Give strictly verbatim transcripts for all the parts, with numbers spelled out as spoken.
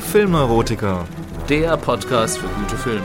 Filmneurotiker, der Podcast für gute Filme.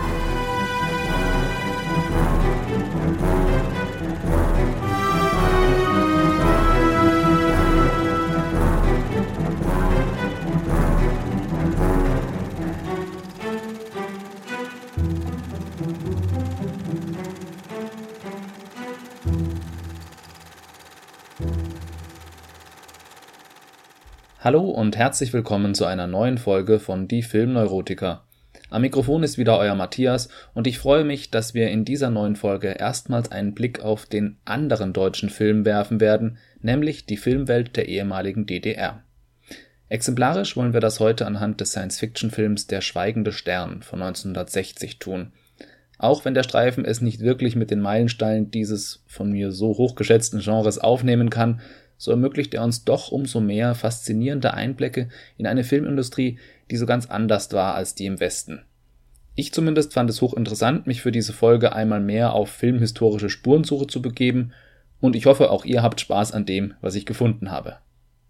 Hallo und herzlich willkommen zu einer neuen Folge von Die Filmneurotiker. Am Mikrofon ist wieder euer Matthias und ich freue mich, dass wir in dieser neuen Folge erstmals einen Blick auf den anderen deutschen Film werfen werden, nämlich die Filmwelt der ehemaligen D D R. Exemplarisch wollen wir das heute anhand des Science-Fiction-Films Der schweigende Stern von neunzehnhundertsechzig tun. Auch wenn der Streifen es nicht wirklich mit den Meilensteinen dieses von mir so hochgeschätzten Genres aufnehmen kann, so ermöglicht er uns doch umso mehr faszinierende Einblicke in eine Filmindustrie, die so ganz anders war als die im Westen. Ich zumindest fand es hochinteressant, mich für diese Folge einmal mehr auf filmhistorische Spurensuche zu begeben, und ich hoffe, auch ihr habt Spaß an dem, was ich gefunden habe.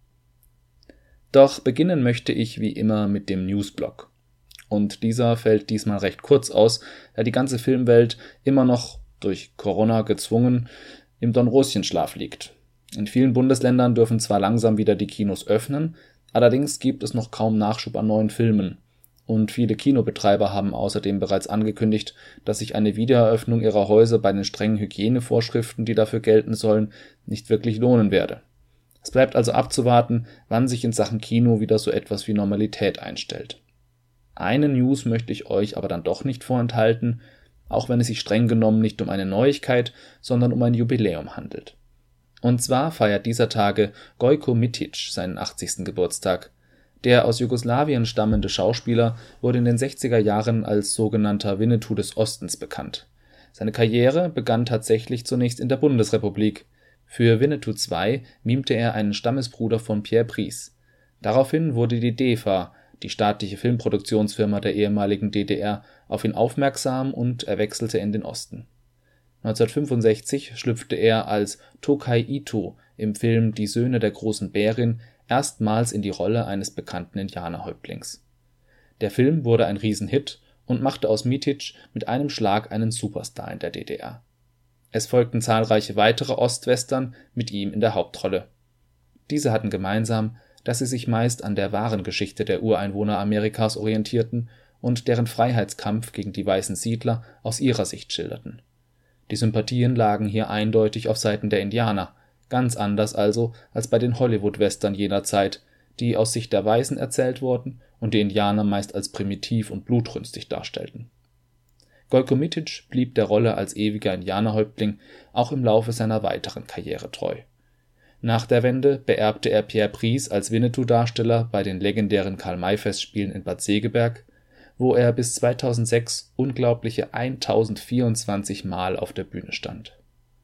Doch beginnen möchte ich wie immer mit dem Newsblock. Und dieser fällt diesmal recht kurz aus, da die ganze Filmwelt immer noch, durch Corona gezwungen, im Dornröschenschlaf liegt. In vielen Bundesländern dürfen zwar langsam wieder die Kinos öffnen, allerdings gibt es noch kaum Nachschub an neuen Filmen. Und viele Kinobetreiber haben außerdem bereits angekündigt, dass sich eine Wiedereröffnung ihrer Häuser bei den strengen Hygienevorschriften, die dafür gelten sollen, nicht wirklich lohnen werde. Es bleibt also abzuwarten, wann sich in Sachen Kino wieder so etwas wie Normalität einstellt. Eine News möchte ich euch aber dann doch nicht vorenthalten, auch wenn es sich streng genommen nicht um eine Neuigkeit, sondern um ein Jubiläum handelt. Und zwar feiert dieser Tage Gojko Mitic seinen achtzigsten Geburtstag. Der aus Jugoslawien stammende Schauspieler wurde in den sechziger Jahren als sogenannter Winnetou des Ostens bekannt. Seine Karriere begann tatsächlich zunächst in der Bundesrepublik. Für Winnetou zwei mimte er einen Stammesbruder von Pierre Brice. Daraufhin wurde die D E F A, die staatliche Filmproduktionsfirma der ehemaligen D D R, auf ihn aufmerksam und er wechselte in den Osten. neunzehnhundertfünfundsechzig schlüpfte er als Tokay Ito im Film Die Söhne der großen Bärin erstmals in die Rolle eines bekannten Indianerhäuptlings. Der Film wurde ein Riesenhit und machte aus Mitic mit einem Schlag einen Superstar in der D D R. Es folgten zahlreiche weitere Ostwestern mit ihm in der Hauptrolle. Diese hatten gemeinsam, dass sie sich meist an der wahren Geschichte der Ureinwohner Amerikas orientierten und deren Freiheitskampf gegen die weißen Siedler aus ihrer Sicht schilderten. Die Sympathien lagen hier eindeutig auf Seiten der Indianer, ganz anders also als bei den Hollywood-Western jener Zeit, die aus Sicht der Weißen erzählt wurden und die Indianer meist als primitiv und blutrünstig darstellten. Gojko Mitic blieb der Rolle als ewiger Indianerhäuptling auch im Laufe seiner weiteren Karriere treu. Nach der Wende beerbte er Pierre Brice als Winnetou-Darsteller bei den legendären Karl-May-Festspielen in Bad Segeberg, wo er bis zweitausendsechs unglaubliche tausendvierundzwanzig Mal auf der Bühne stand.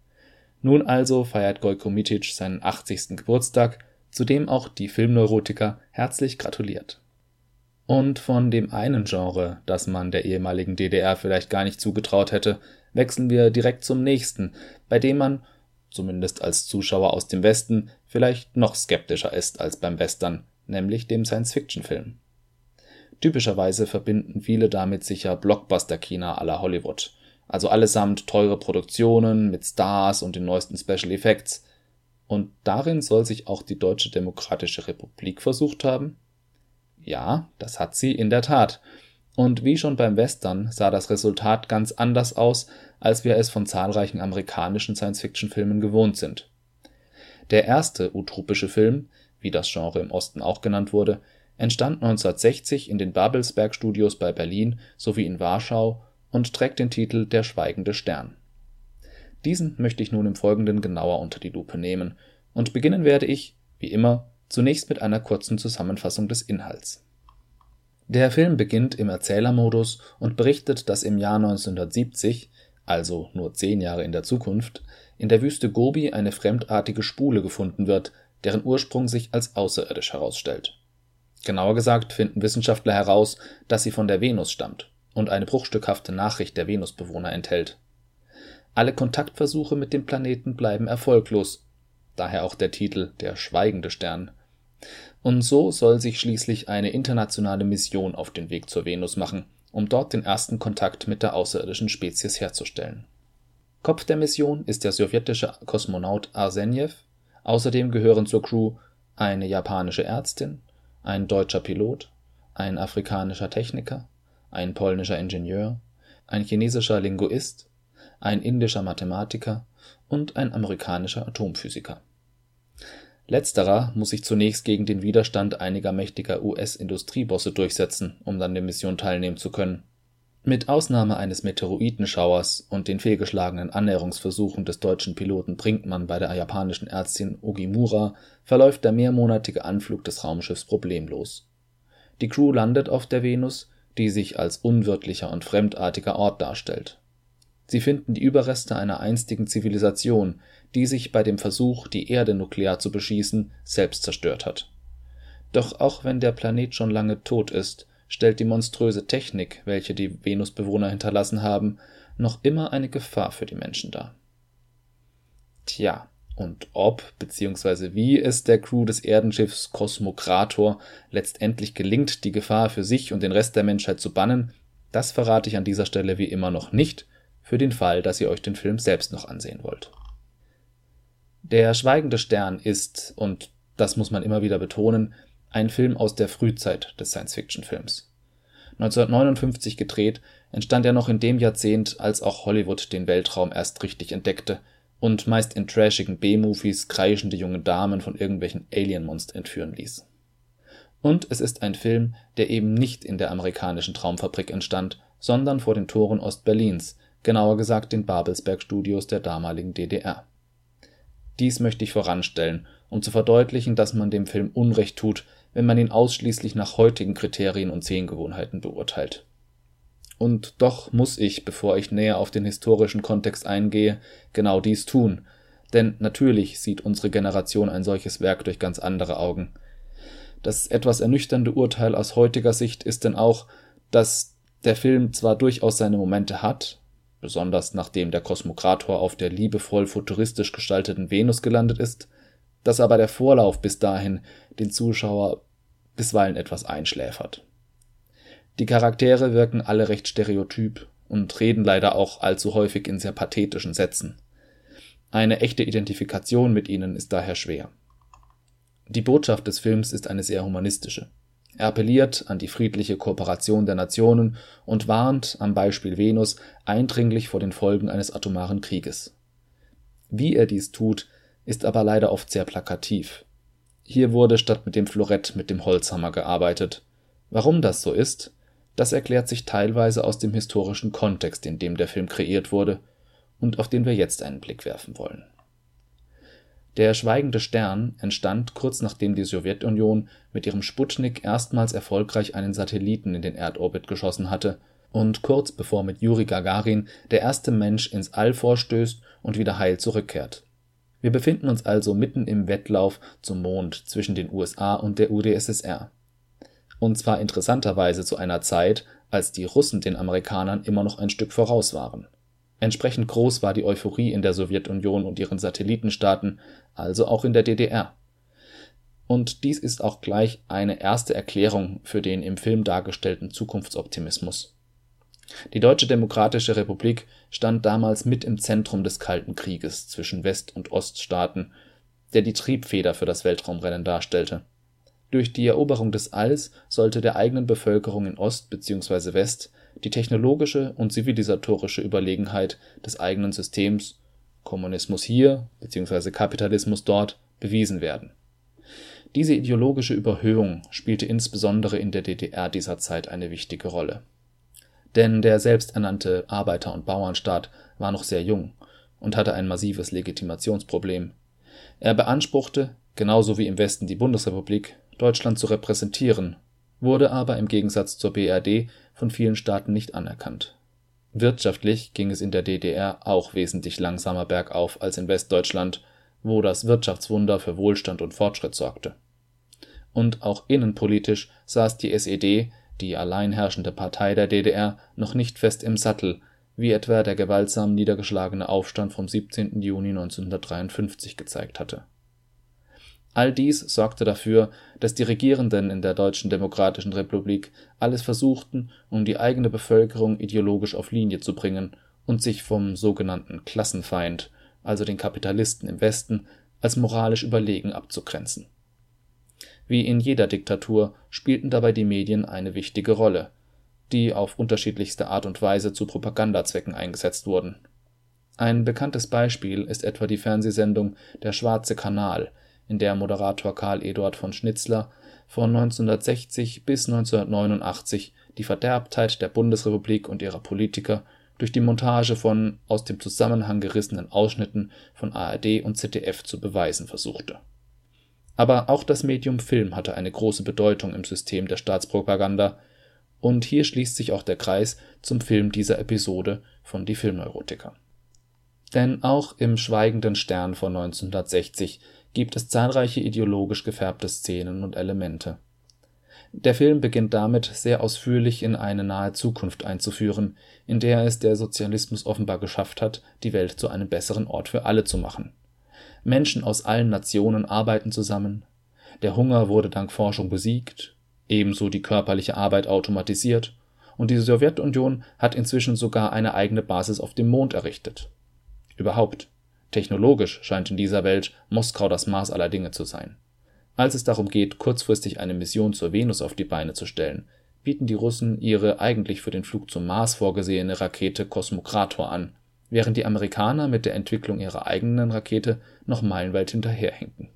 Nun also feiert Gojko Mitic seinen achtzigsten Geburtstag, zu dem auch die Filmneurotiker herzlich gratuliert. Und von dem einen Genre, das man der ehemaligen D D R vielleicht gar nicht zugetraut hätte, wechseln wir direkt zum nächsten, bei dem man, zumindest als Zuschauer aus dem Westen, vielleicht noch skeptischer ist als beim Western, nämlich dem Science-Fiction-Film. Typischerweise verbinden viele damit sicher Blockbuster-Kino à la Hollywood, also allesamt teure Produktionen mit Stars und den neuesten Special Effects. Und darin soll sich auch die Deutsche Demokratische Republik versucht haben? Ja, das hat sie in der Tat. Und wie schon beim Western sah das Resultat ganz anders aus, als wir es von zahlreichen amerikanischen Science-Fiction-Filmen gewohnt sind. Der erste utopische Film, wie das Genre im Osten auch genannt wurde, entstand neunzehnhundertsechzig in den Babelsberg Studios bei Berlin sowie in Warschau und trägt den Titel Der schweigende Stern. Diesen möchte ich nun im Folgenden genauer unter die Lupe nehmen, und beginnen werde ich, wie immer, zunächst mit einer kurzen Zusammenfassung des Inhalts. Der Film beginnt im Erzählermodus und berichtet, dass im Jahr neunzehnhundertsiebzig, also nur zehn Jahre in der Zukunft, in der Wüste Gobi eine fremdartige Spule gefunden wird, deren Ursprung sich als außerirdisch herausstellt. Genauer gesagt finden Wissenschaftler heraus, dass sie von der Venus stammt und eine bruchstückhafte Nachricht der Venusbewohner enthält. Alle Kontaktversuche mit dem Planeten bleiben erfolglos, daher auch der Titel Der schweigende Stern. Und so soll sich schließlich eine internationale Mission auf den Weg zur Venus machen, um dort den ersten Kontakt mit der außerirdischen Spezies herzustellen. Kopf der Mission ist der sowjetische Kosmonaut Arsenjew. Außerdem gehören zur Crew eine japanische Ärztin, ein deutscher Pilot, ein afrikanischer Techniker, ein polnischer Ingenieur, ein chinesischer Linguist, ein indischer Mathematiker und ein amerikanischer Atomphysiker. Letzterer muss sich zunächst gegen den Widerstand einiger mächtiger U S-Industriebosse durchsetzen, um an der Mission teilnehmen zu können. Mit Ausnahme eines Meteoritenschauers und den fehlgeschlagenen Annäherungsversuchen des deutschen Piloten Brinkmann bei der japanischen Ärztin Ogimura verläuft der mehrmonatige Anflug des Raumschiffs problemlos. Die Crew landet auf der Venus, die sich als unwirtlicher und fremdartiger Ort darstellt. Sie finden die Überreste einer einstigen Zivilisation, die sich bei dem Versuch, die Erde nuklear zu beschießen, selbst zerstört hat. Doch auch wenn der Planet schon lange tot ist, stellt die monströse Technik, welche die Venusbewohner hinterlassen haben, noch immer eine Gefahr für die Menschen dar. Tja, und ob bzw. wie es der Crew des Erdenschiffs Kosmokrator letztendlich gelingt, die Gefahr für sich und den Rest der Menschheit zu bannen, das verrate ich an dieser Stelle wie immer noch nicht, für den Fall, dass ihr euch den Film selbst noch ansehen wollt. Der Schweigende Stern ist, und das muss man immer wieder betonen, ein Film aus der Frühzeit des Science-Fiction-Films. neunzehnhundertneunundfünfzig gedreht, entstand er noch in dem Jahrzehnt, als auch Hollywood den Weltraum erst richtig entdeckte und meist in trashigen B-Movies kreischende junge Damen von irgendwelchen Alien-Monstern entführen ließ. Und es ist ein Film, der eben nicht in der amerikanischen Traumfabrik entstand, sondern vor den Toren Ostberlins, genauer gesagt den Babelsberg-Studios der damaligen D D R. Dies möchte ich voranstellen, um zu verdeutlichen, dass man dem Film Unrecht tut, wenn man ihn ausschließlich nach heutigen Kriterien und Sehgewohnheiten beurteilt. Und doch muss ich, bevor ich näher auf den historischen Kontext eingehe, genau dies tun, denn natürlich sieht unsere Generation ein solches Werk durch ganz andere Augen. Das etwas ernüchternde Urteil aus heutiger Sicht ist denn auch, dass der Film zwar durchaus seine Momente hat, besonders nachdem der Kosmokrator auf der liebevoll futuristisch gestalteten Venus gelandet ist, dass aber der Vorlauf bis dahin den Zuschauer bisweilen etwas einschläfert. Die Charaktere wirken alle recht stereotyp und reden leider auch allzu häufig in sehr pathetischen Sätzen. Eine echte Identifikation mit ihnen ist daher schwer. Die Botschaft des Films ist eine sehr humanistische. Er appelliert an die friedliche Kooperation der Nationen und warnt, am Beispiel Venus, eindringlich vor den Folgen eines atomaren Krieges. Wie er dies tut, ist aber leider oft sehr plakativ. Hier wurde statt mit dem Florett mit dem Holzhammer gearbeitet. Warum das so ist, das erklärt sich teilweise aus dem historischen Kontext, in dem der Film kreiert wurde und auf den wir jetzt einen Blick werfen wollen. Der Schweigende Stern entstand kurz nachdem die Sowjetunion mit ihrem Sputnik erstmals erfolgreich einen Satelliten in den Erdorbit geschossen hatte und kurz bevor mit Juri Gagarin der erste Mensch ins All vorstößt und wieder heil zurückkehrt. Wir befinden uns also mitten im Wettlauf zum Mond zwischen den U S A und der U d S S R. Und zwar interessanterweise zu einer Zeit, als die Russen den Amerikanern immer noch ein Stück voraus waren. Entsprechend groß war die Euphorie in der Sowjetunion und ihren Satellitenstaaten, also auch in der D D R. Und dies ist auch gleich eine erste Erklärung für den im Film dargestellten Zukunftsoptimismus. Die Deutsche Demokratische Republik stand damals mit im Zentrum des Kalten Krieges zwischen West- und Oststaaten, der die Triebfeder für das Weltraumrennen darstellte. Durch die Eroberung des Alls sollte der eigenen Bevölkerung in Ost bzw. West die technologische und zivilisatorische Überlegenheit des eigenen Systems, Kommunismus hier bzw. Kapitalismus dort, bewiesen werden. Diese ideologische Überhöhung spielte insbesondere in der D D R dieser Zeit eine wichtige Rolle. Denn der selbsternannte Arbeiter- und Bauernstaat war noch sehr jung und hatte ein massives Legitimationsproblem. Er beanspruchte, genauso wie im Westen die Bundesrepublik, Deutschland zu repräsentieren, wurde aber im Gegensatz zur B R D von vielen Staaten nicht anerkannt. Wirtschaftlich ging es in der D D R auch wesentlich langsamer bergauf als in Westdeutschland, wo das Wirtschaftswunder für Wohlstand und Fortschritt sorgte. Und auch innenpolitisch saß die S E D, die allein herrschende Partei der D D R, noch nicht fest im Sattel, wie etwa der gewaltsam niedergeschlagene Aufstand vom siebzehnten Juni neunzehnhundertdreiundfünfzig gezeigt hatte. All dies sorgte dafür, dass die Regierenden in der Deutschen Demokratischen Republik alles versuchten, um die eigene Bevölkerung ideologisch auf Linie zu bringen und sich vom sogenannten Klassenfeind, also den Kapitalisten im Westen, als moralisch überlegen abzugrenzen. Wie in jeder Diktatur spielten dabei die Medien eine wichtige Rolle, die auf unterschiedlichste Art und Weise zu Propagandazwecken eingesetzt wurden. Ein bekanntes Beispiel ist etwa die Fernsehsendung Der Schwarze Kanal, in der Moderator Karl Eduard von Schnitzler von neunzehnhundertsechzig bis neunzehnhundertneunundachtzig die Verderbtheit der Bundesrepublik und ihrer Politiker durch die Montage von aus dem Zusammenhang gerissenen Ausschnitten von A R D und Z D F zu beweisen versuchte. Aber auch das Medium Film hatte eine große Bedeutung im System der Staatspropaganda, und hier schließt sich auch der Kreis zum Film dieser Episode von Die Filmneurotiker. Denn auch im Schweigenden Stern von neunzehnhundertsechzig gibt es zahlreiche ideologisch gefärbte Szenen und Elemente. Der Film beginnt damit, sehr ausführlich in eine nahe Zukunft einzuführen, in der es der Sozialismus offenbar geschafft hat, die Welt zu einem besseren Ort für alle zu machen. Menschen aus allen Nationen arbeiten zusammen, der Hunger wurde dank Forschung besiegt, ebenso die körperliche Arbeit automatisiert, und die Sowjetunion hat inzwischen sogar eine eigene Basis auf dem Mond errichtet. Überhaupt, technologisch scheint in dieser Welt Moskau das Maß aller Dinge zu sein. Als es darum geht, kurzfristig eine Mission zur Venus auf die Beine zu stellen, bieten die Russen ihre eigentlich für den Flug zum Mars vorgesehene Rakete Kosmokrator an, während die Amerikaner mit der Entwicklung ihrer eigenen Rakete noch meilenweit hinterherhinken.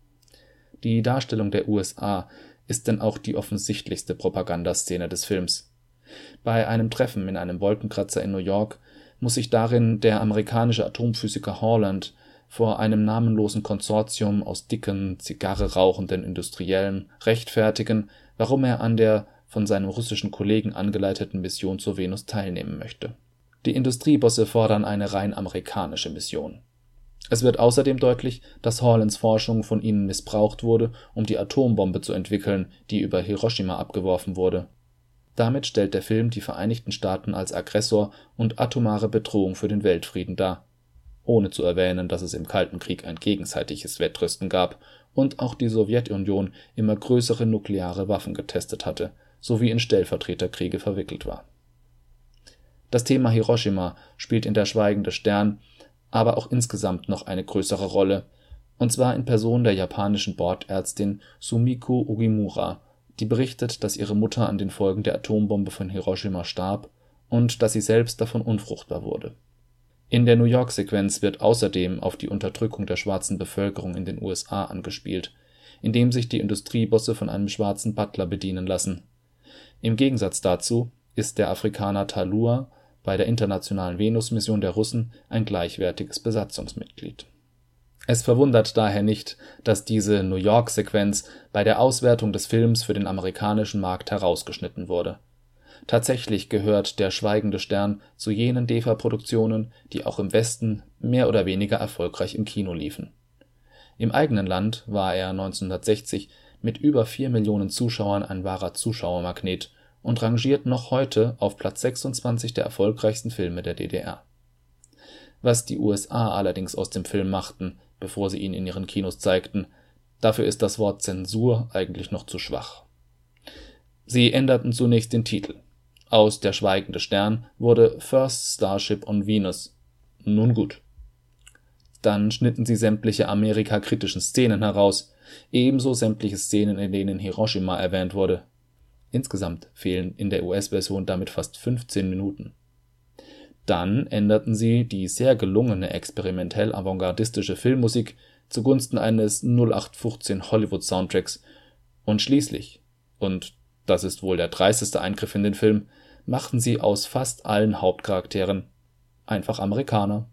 Die Darstellung der U S A ist denn auch die offensichtlichste Propagandaszene des Films. Bei einem Treffen in einem Wolkenkratzer in New York muss sich darin der amerikanische Atomphysiker Holland vor einem namenlosen Konsortium aus dicken, Zigarre rauchenden Industriellen rechtfertigen, warum er an der von seinem russischen Kollegen angeleiteten Mission zur Venus teilnehmen möchte. Die Industriebosse fordern eine rein amerikanische Mission. Es wird außerdem deutlich, dass Hollands Forschung von ihnen missbraucht wurde, um die Atombombe zu entwickeln, die über Hiroshima abgeworfen wurde. Damit stellt der Film die Vereinigten Staaten als Aggressor und atomare Bedrohung für den Weltfrieden dar, ohne zu erwähnen, dass es im Kalten Krieg ein gegenseitiges Wettrüsten gab und auch die Sowjetunion immer größere nukleare Waffen getestet hatte, sowie in Stellvertreterkriege verwickelt war. Das Thema Hiroshima spielt in Der Schweigende Stern aber auch insgesamt noch eine größere Rolle, und zwar in Person der japanischen Bordärztin Sumiko Ogimura, die berichtet, dass ihre Mutter an den Folgen der Atombombe von Hiroshima starb und dass sie selbst davon unfruchtbar wurde. In der New York-Sequenz wird außerdem auf die Unterdrückung der schwarzen Bevölkerung in den U S A angespielt, indem sich die Industriebosse von einem schwarzen Butler bedienen lassen. Im Gegensatz dazu ist der Afrikaner Talua bei der internationalen Venus-Mission der Russen ein gleichwertiges Besatzungsmitglied. Es verwundert daher nicht, dass diese New York-Sequenz bei der Auswertung des Films für den amerikanischen Markt herausgeschnitten wurde. Tatsächlich gehört Der Schweigende Stern zu jenen D E F A-Produktionen, die auch im Westen mehr oder weniger erfolgreich im Kino liefen. Im eigenen Land war er neunzehnhundertsechzig mit über vier Millionen Zuschauern ein wahrer Zuschauermagnet und rangiert noch heute auf Platz sechsundzwanzig der erfolgreichsten Filme der D D R. Was die U S A allerdings aus dem Film machten, bevor sie ihn in ihren Kinos zeigten, dafür ist das Wort Zensur eigentlich noch zu schwach. Sie änderten zunächst den Titel. Aus Der Schweigende Stern wurde First Starship on Venus. Nun gut. Dann schnitten sie sämtliche amerikakritischen Szenen heraus, ebenso sämtliche Szenen, in denen Hiroshima erwähnt wurde. Insgesamt fehlen in der U S-Version damit fast fünfzehn Minuten. Dann änderten sie die sehr gelungene experimentell-avantgardistische Filmmusik zugunsten eines null acht fünfzehn Hollywood-Soundtracks und schließlich, und das ist wohl der dreisteste Eingriff in den Film, machten sie aus fast allen Hauptcharakteren einfach Amerikaner.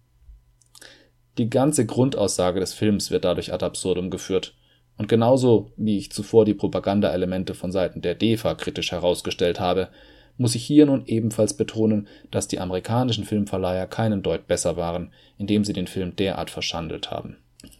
Die ganze Grundaussage des Films wird dadurch ad absurdum geführt. Und genauso, wie ich zuvor die Propagandaelemente von Seiten der D E F A kritisch herausgestellt habe, muss ich hier nun ebenfalls betonen, dass die amerikanischen Filmverleiher keinen Deut besser waren, indem sie den Film derart verschandelt haben.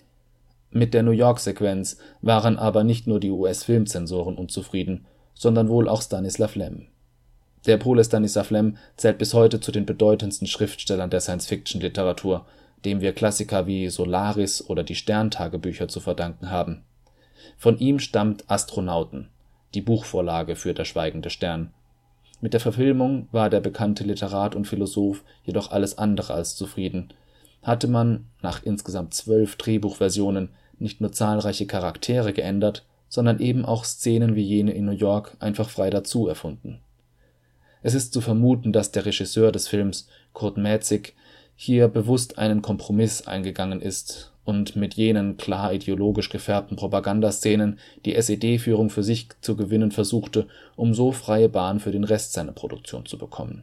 Mit der New York-Sequenz waren aber nicht nur die U S-Filmzensoren unzufrieden, sondern wohl auch Stanislav Lem. Der Pole Stanislav Lem zählt bis heute zu den bedeutendsten Schriftstellern der Science-Fiction-Literatur, dem wir Klassiker wie Solaris oder die Sterntagebücher zu verdanken haben. Von ihm stammt Astronauten, die Buchvorlage für Der schweigende Stern. Mit der Verfilmung war der bekannte Literat und Philosoph jedoch alles andere als zufrieden. Hatte man nach insgesamt zwölf Drehbuchversionen nicht nur zahlreiche Charaktere geändert, sondern eben auch Szenen wie jene in New York einfach frei dazu erfunden. Es ist zu vermuten, dass der Regisseur des Films, Kurt Mätzig, hier bewusst einen Kompromiss eingegangen ist und mit jenen klar ideologisch gefärbten Propagandaszenen die S E D-Führung für sich zu gewinnen versuchte, um so freie Bahn für den Rest seiner Produktion zu bekommen.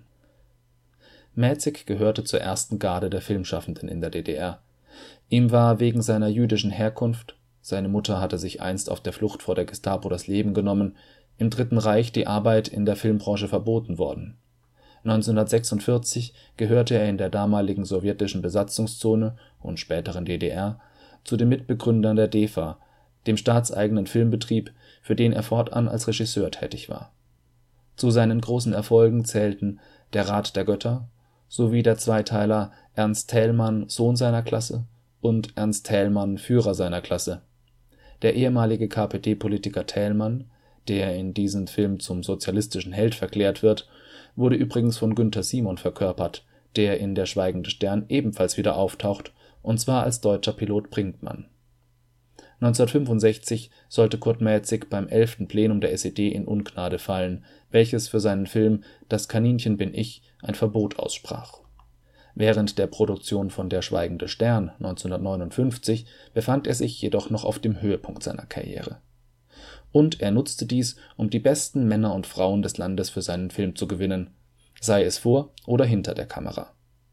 Mätzig gehörte zur ersten Garde der Filmschaffenden in der D D R. Ihm war wegen seiner jüdischen Herkunft – seine Mutter hatte sich einst auf der Flucht vor der Gestapo das Leben genommen – im Dritten Reich die Arbeit in der Filmbranche verboten worden. neunzehnhundertsechsundvierzig gehörte er in der damaligen sowjetischen Besatzungszone und späteren D D R zu den Mitbegründern der D E F A, dem staatseigenen Filmbetrieb, für den er fortan als Regisseur tätig war. Zu seinen großen Erfolgen zählten Der Rat der Götter sowie der Zweiteiler Ernst Thälmann, Sohn seiner Klasse und Ernst Thälmann, Führer seiner Klasse. Der ehemalige K P D-Politiker Thälmann, der in diesem Film zum sozialistischen Held verklärt wird, wurde übrigens von Günther Simon verkörpert, der in Der schweigende Stern ebenfalls wieder auftaucht, und zwar als deutscher Pilot Brinkmann. neunzehnhundertfünfundsechzig sollte Kurt Mätzig beim elften Plenum der S E D in Ungnade fallen, welches für seinen Film Das Kaninchen bin ich ein Verbot aussprach. Während der Produktion von Der schweigende Stern neunzehnhundertneunundfünfzig befand er sich jedoch noch auf dem Höhepunkt seiner Karriere. Und er nutzte dies, um die besten Männer und Frauen des Landes für seinen Film zu gewinnen, sei es vor oder hinter der Kamera.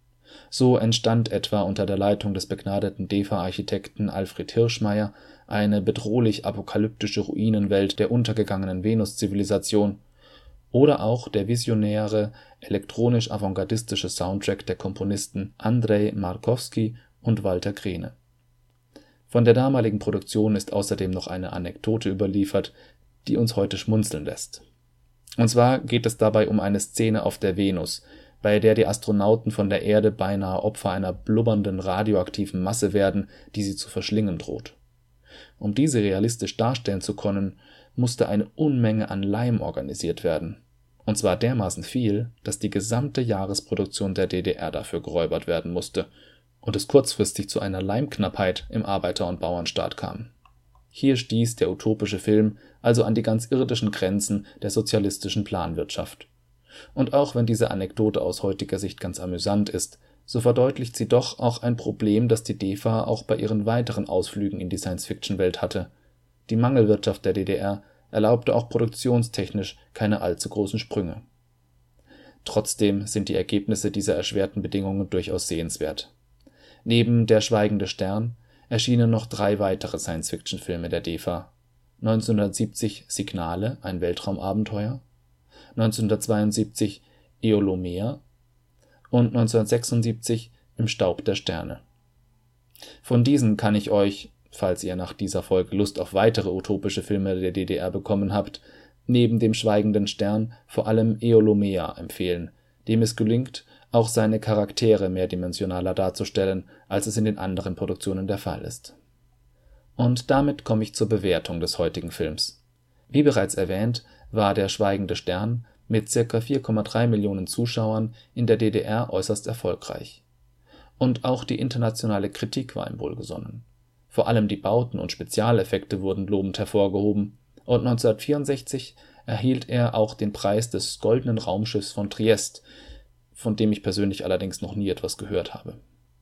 So entstand etwa unter der Leitung des begnadeten D E F A-Architekten Alfred Hirschmeyer eine bedrohlich-apokalyptische Ruinenwelt der untergegangenen Venus-Zivilisation oder auch der visionäre, elektronisch-avantgardistische Soundtrack der Komponisten Andrei Markowski und Walter Krene. Von der damaligen Produktion ist außerdem noch eine Anekdote überliefert, die uns heute schmunzeln lässt. Und zwar geht es dabei um eine Szene auf der Venus, bei der die Astronauten von der Erde beinahe Opfer einer blubbernden radioaktiven Masse werden, die sie zu verschlingen droht. Um diese realistisch darstellen zu können, musste eine Unmenge an Leim organisiert werden. Und zwar dermaßen viel, dass die gesamte Jahresproduktion der D D R dafür geräubert werden musste und es kurzfristig zu einer Leimknappheit im Arbeiter- und Bauernstaat kam. Hier stieß der utopische Film also an die ganz irdischen Grenzen der sozialistischen Planwirtschaft. Und auch wenn diese Anekdote aus heutiger Sicht ganz amüsant ist, so verdeutlicht sie doch auch ein Problem, das die D E F A auch bei ihren weiteren Ausflügen in die Science-Fiction-Welt hatte. Die Mangelwirtschaft der D D R erlaubte auch produktionstechnisch keine allzu großen Sprünge. Trotzdem sind die Ergebnisse dieser erschwerten Bedingungen durchaus sehenswert. Neben Der schweigende Stern erschienen noch drei weitere Science-Fiction-Filme der D E F A: neunzehnhundertsiebzig Signale, ein Weltraumabenteuer, neunzehnhundertzweiundsiebzig Eolomea und neunzehnhundertsechsundsiebzig Im Staub der Sterne. Von diesen kann ich euch, falls ihr nach dieser Folge Lust auf weitere utopische Filme der D D R bekommen habt, neben Dem schweigenden Stern vor allem Eolomea empfehlen, dem es gelingt, auch seine Charaktere mehrdimensionaler darzustellen, als es in den anderen Produktionen der Fall ist. Und damit komme ich zur Bewertung des heutigen Films. Wie bereits erwähnt, war Der schweigende Stern mit ca. vier Komma drei Millionen Zuschauern in der D D R äußerst erfolgreich. Und auch die internationale Kritik war ihm wohlgesonnen. Vor allem die Bauten und Spezialeffekte wurden lobend hervorgehoben, und neunzehnhundertvierundsechzig erhielt er auch den Preis des Goldenen Raumschiffs von Triest, von dem ich persönlich allerdings noch nie etwas gehört habe.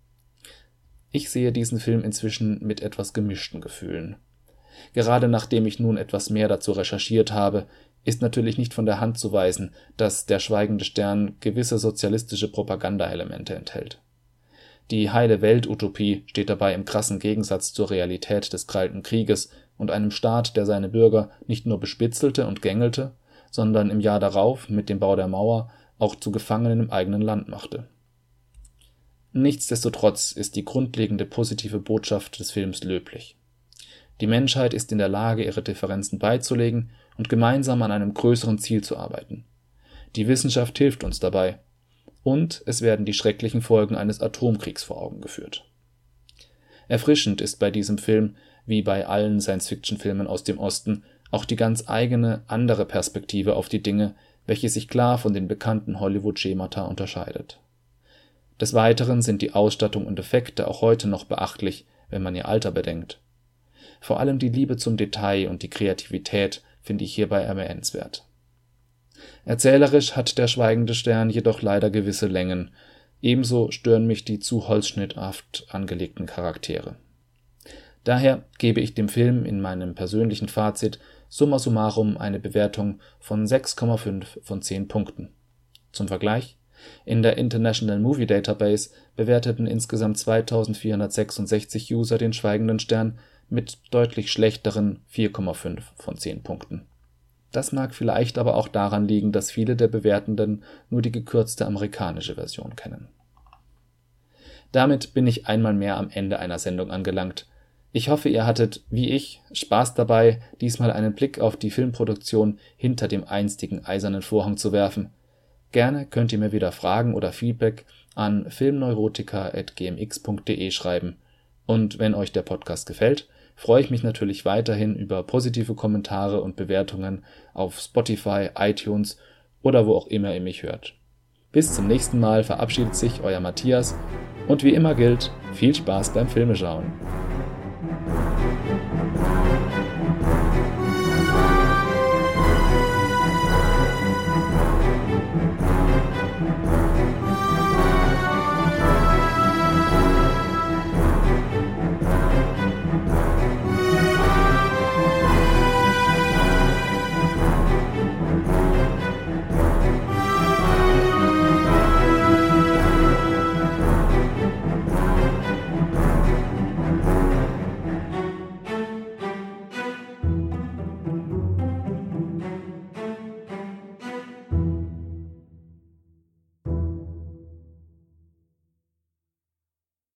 Ich sehe diesen Film inzwischen mit etwas gemischten Gefühlen. Gerade nachdem ich nun etwas mehr dazu recherchiert habe, ist natürlich nicht von der Hand zu weisen, dass Der schweigende Stern gewisse sozialistische Propagandaelemente enthält. Die heile Welt-Utopie steht dabei im krassen Gegensatz zur Realität des Kalten Krieges und einem Staat, der seine Bürger nicht nur bespitzelte und gängelte, sondern im Jahr darauf mit dem Bau der Mauer auch zu Gefangenen im eigenen Land machte. Nichtsdestotrotz ist die grundlegende positive Botschaft des Films löblich. Die Menschheit ist in der Lage, ihre Differenzen beizulegen und gemeinsam an einem größeren Ziel zu arbeiten. Die Wissenschaft hilft uns dabei. Und es werden die schrecklichen Folgen eines Atomkriegs vor Augen geführt. Erfrischend ist bei diesem Film, wie bei allen Science-Fiction-Filmen aus dem Osten, auch die ganz eigene, andere Perspektive auf die Dinge, welche sich klar von den bekannten Hollywood-Schemata unterscheidet. Des Weiteren sind die Ausstattung und Effekte auch heute noch beachtlich, wenn man ihr Alter bedenkt. Vor allem die Liebe zum Detail und die Kreativität finde ich hierbei erwähnenswert. Erzählerisch hat Der schweigende Stern jedoch leider gewisse Längen, ebenso stören mich die zu holzschnitthaft angelegten Charaktere. Daher gebe ich dem Film in meinem persönlichen Fazit summa summarum eine Bewertung von sechs Komma fünf von zehn Punkten. Zum Vergleich: In der International Movie Database bewerteten insgesamt zweitausendvierhundertsechsundsechzig User Den schweigenden Stern mit deutlich schlechteren vier Komma fünf von zehn Punkten. Das mag vielleicht aber auch daran liegen, dass viele der Bewertenden nur die gekürzte amerikanische Version kennen. Damit bin ich einmal mehr am Ende einer Sendung angelangt. Ich hoffe, ihr hattet, wie ich, Spaß dabei, diesmal einen Blick auf die Filmproduktion hinter dem einstigen Eisernen Vorhang zu werfen. Gerne könnt ihr mir wieder Fragen oder Feedback an filmneurotica at g m x punkt d e schreiben. Und wenn euch der Podcast gefällt, freue ich mich natürlich weiterhin über positive Kommentare und Bewertungen auf Spotify, iTunes oder wo auch immer ihr mich hört. Bis zum nächsten Mal verabschiedet sich euer Matthias und wie immer gilt, viel Spaß beim Filmeschauen.